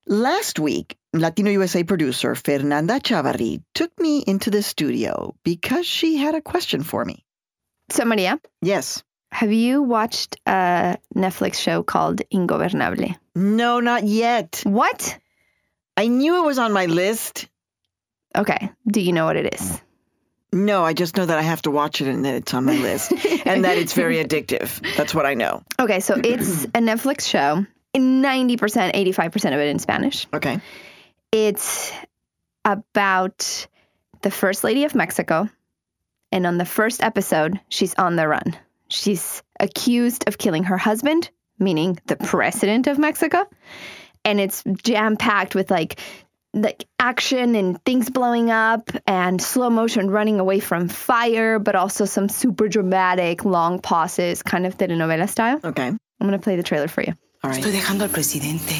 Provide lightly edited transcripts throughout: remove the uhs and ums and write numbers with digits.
Last week, Latino USA producer Fernanda Chavarri took me into the studio because she had a question for me. So, Maria? Yes? Have you watched a Netflix show called Ingobernable? No, not yet. What? I knew it was on my list. Okay. Do you know what it is? No, I just know that I have to watch it and that it's on my list and that it's very addictive. That's what I know. Okay, so it's a Netflix show. 90%, 85% of it in Spanish. Okay. It's about the First Lady of Mexico. And on the first episode, she's on the run. She's accused of killing her husband, meaning the president of Mexico. And it's jam-packed with like action and things blowing up and slow motion running away from fire, but also some super dramatic long pauses, kind of telenovela style. Okay. I'm going to play the trailer for you. All right. Estoy dejando al presidente.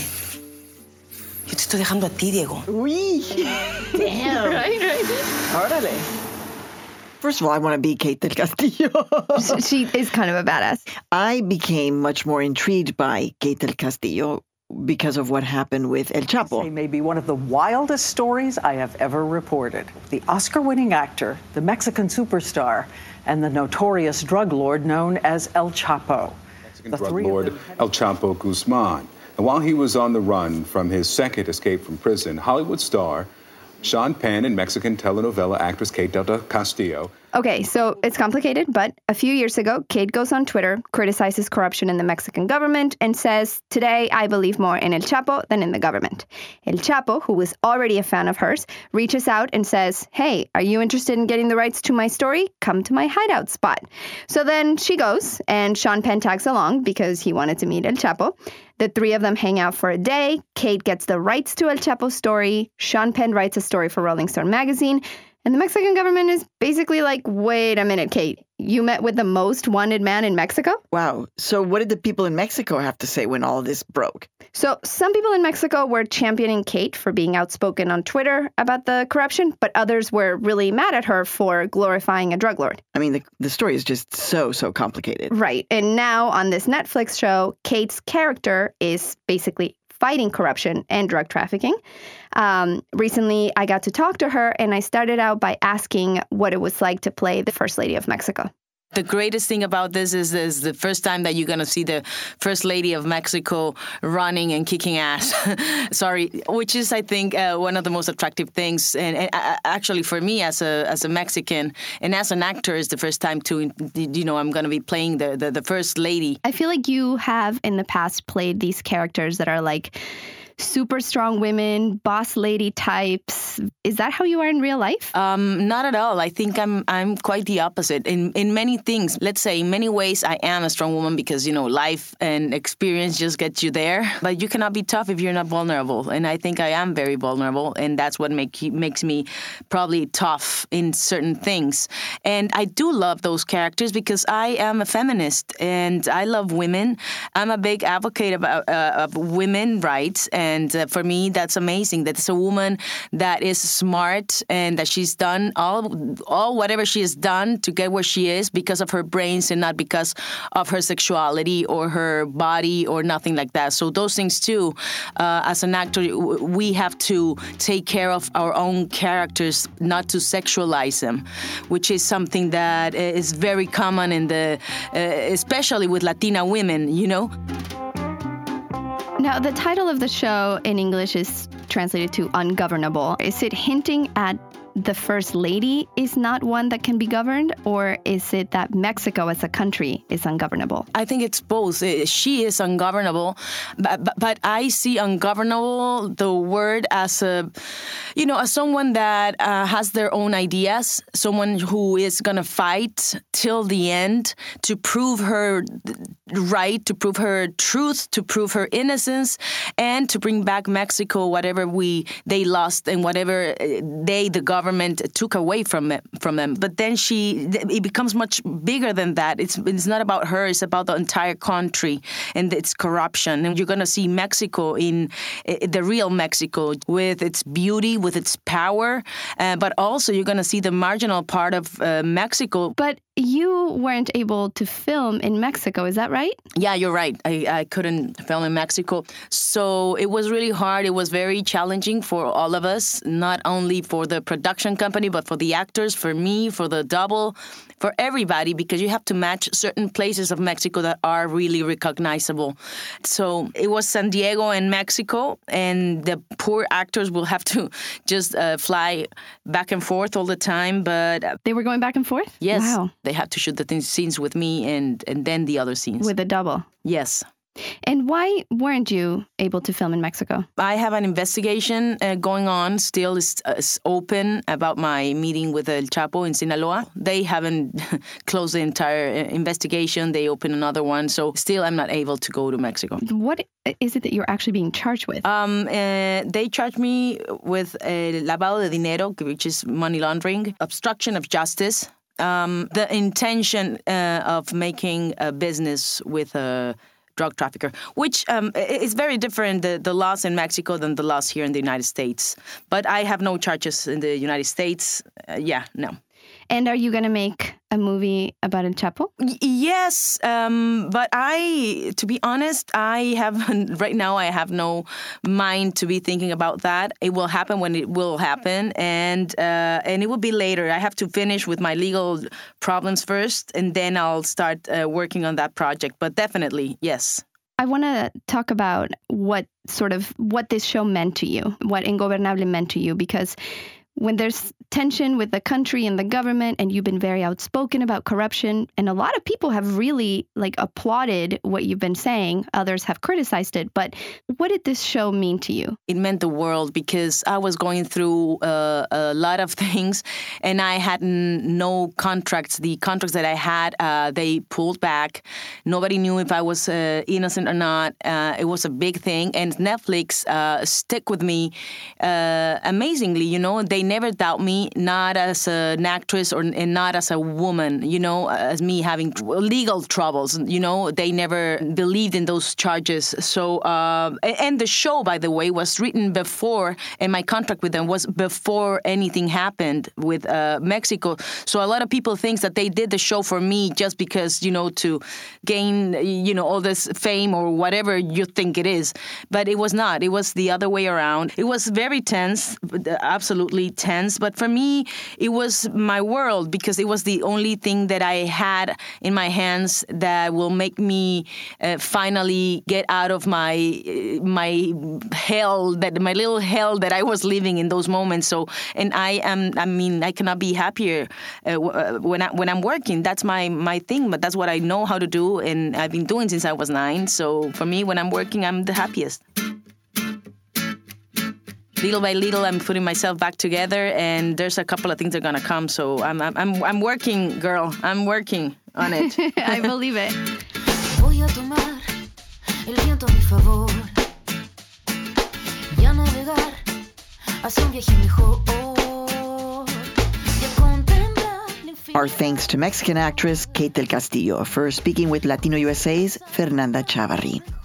Yo te estoy dejando a ti, Diego. Uy. Damn. Right. Órale. First of all, I want to be Kate del Castillo. She is kind of a badass. I became much more intrigued by Kate del Castillo because of what happened with El Chapo. It may be one of the wildest stories I have ever reported. The Oscar-winning actor, the Mexican superstar, and the notorious drug lord known as El Chapo. Mexican drug lord El Chapo Guzman. And while he was on the run from his second escape from prison, Hollywood star Sean Penn and Mexican telenovela actress Kate del Castillo. Okay, so it's complicated, but a few years ago, Kate goes on Twitter, criticizes corruption in the Mexican government, and says, "Today, I believe more in El Chapo than in the government." El Chapo, who was already a fan of hers, reaches out and says, "Hey, are you interested in getting the rights to my story? Come to my hideout spot." So then she goes, and Sean Penn tags along because he wanted to meet El Chapo. The three of them hang out for a day. Kate gets the rights to El Chapo's story. Sean Penn writes a story for Rolling Stone magazine. And the Mexican government is basically like, wait a minute, Kate, you met with the most wanted man in Mexico? Wow. So what did the people in Mexico have to say when all of this broke? So some people in Mexico were championing Kate for being outspoken on Twitter about the corruption, but others were really mad at her for glorifying a drug lord. I mean, the story is just so complicated. Right. And now on this Netflix show, Kate's character is basically fighting corruption and drug trafficking. Recently, I got to talk to her, and I started out by asking what it was like to play the First Lady of Mexico. The greatest thing about this is the first time that you're going to see the First Lady of Mexico running and kicking ass. Which is, I think, one of the most attractive things. And actually, for me, as a Mexican and as an actor, it's the first time I'm going to be playing the First Lady. I feel like you have in the past played these characters that are like super strong women, boss lady types. Is that how you are in real life? Not at all. I think I'm quite the opposite. In many things, let's say in many ways, I am a strong woman because, life and experience just gets you there. But you cannot be tough if you're not vulnerable. And I think I am very vulnerable. And that's what makes me probably tough in certain things. And I do love those characters because I am a feminist and I love women. I'm a big advocate of women's rights. And for me, that's amazing. That it's a woman that is smart and that she's done all whatever she has done to get where she is because of her brains and not because of her sexuality or her body or nothing like that. So those things too, as an actor, we have to take care of our own characters, not to sexualize them, which is something that is very common in especially with Latina women, Now, the title of the show in English is translated to ungovernable. Is it hinting at the First Lady is not one that can be governed, or is it that Mexico as a country is ungovernable? I think it's both. She is ungovernable, but I see ungovernable, the word, as as someone that has their own ideas, someone who is going to fight till the end to prove her right, to prove her truth, to prove her innocence, and to bring back Mexico whatever they lost and whatever the government took away from them. But then it becomes much bigger than that. It's not about her. It's about the entire country and its corruption. And you're going to see Mexico in the real Mexico with its beauty, with its power. But also you're going to see the marginal part of Mexico. But you weren't able to film in Mexico, is that right? Yeah, you're right. I couldn't film in Mexico. So it was really hard. It was very challenging for all of us, not only for the production company, but for the actors, for me, for the double, for everybody, because you have to match certain places of Mexico that are really recognizable. So it was San Diego and Mexico, and the poor actors will have to just fly back and forth all the time. But they were going back and forth? Yes. Wow. They had to shoot the scenes with me and then the other scenes. With a double? Yes. And why weren't you able to film in Mexico? I have an investigation going on. Still is open about my meeting with El Chapo in Sinaloa. They haven't closed the entire investigation. They opened another one. So still I'm not able to go to Mexico. What is it that you're actually being charged with? They charged me with lavado de dinero, which is money laundering, obstruction of justice, the intention of making a business with a drug trafficker, which is very different, the laws in Mexico than the laws here in the United States. But I have no charges in the United States. No. And are you going to make a movie about El Chapo? Yes, but to be honest, right now I have no mind to be thinking about that. It will happen when it will happen, and it will be later. I have to finish with my legal problems first, and then I'll start working on that project. But definitely, yes. I want to talk about what this show meant to you, what Ingobernable meant to you, because when there's tension with the country and the government, and you've been very outspoken about corruption, and a lot of people have really applauded what you've been saying. Others have criticized it. But what did this show mean to you? It meant the world, because I was going through a lot of things, and I had no contracts. The contracts that I had, they pulled back. Nobody knew if I was innocent or not. It was a big thing. And Netflix stuck with me amazingly. They never doubt me, not as an actress and not as a woman, as me having legal troubles. They never believed in those charges. So, and the show, by the way, was written before, and my contract with them was before anything happened with Mexico. So a lot of people think that they did the show for me just because, to gain, all this fame or whatever you think it is. But it was not. It was the other way around. It was very tense, absolutely tense, but for me it was my world, because it was the only thing that I had in my hands that will make me finally get out of my hell, my little hell that I was living in those moments. So, and I cannot be happier when I'm working. That's my thing, but that's what I know how to do, and I've been doing since I was 9. So for me, when I'm working, I'm the happiest. Little by little, I'm putting myself back together, and there's a couple of things that are gonna come. So I'm working, girl. I'm working on it. I believe it. Voy a tomar el viento a mi favor y a navegar hacia un viaje mejor. Our thanks to Mexican actress Kate del Castillo for speaking with Latino USA's Fernanda Chavarri.